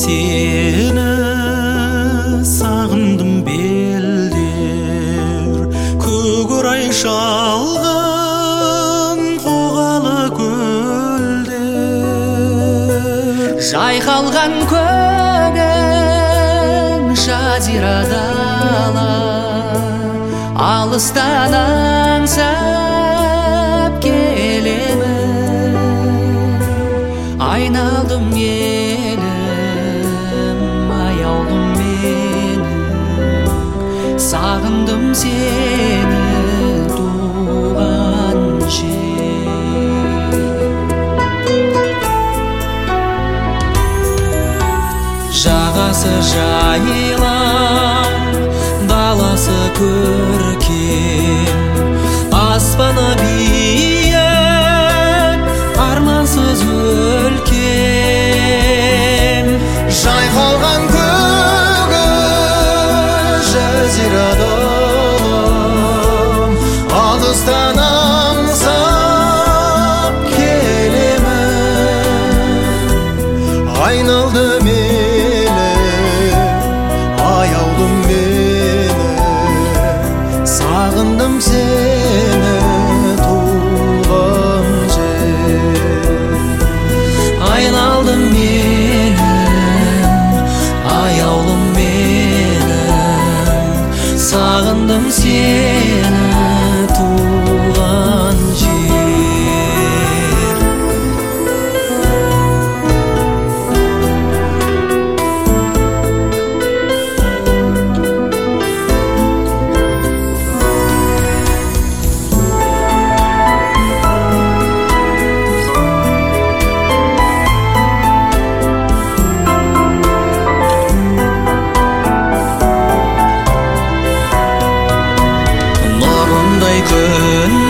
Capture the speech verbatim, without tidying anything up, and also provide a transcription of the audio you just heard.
сені сағындым белдер көкорай шалған қоғалы көлдер жайқалған көгің жазира дала алыстан аңсап келемін айналдым елім аяулым менің сағындым сені туған жер жағасы жайылам даласы көркем аспаны биік армансыз өлкем жайқалған көгі жазира далам алыстан аңсап келемін айналдым сағындым сені туған жер айналдым менің аяулым менің сағындым сені туған жер күн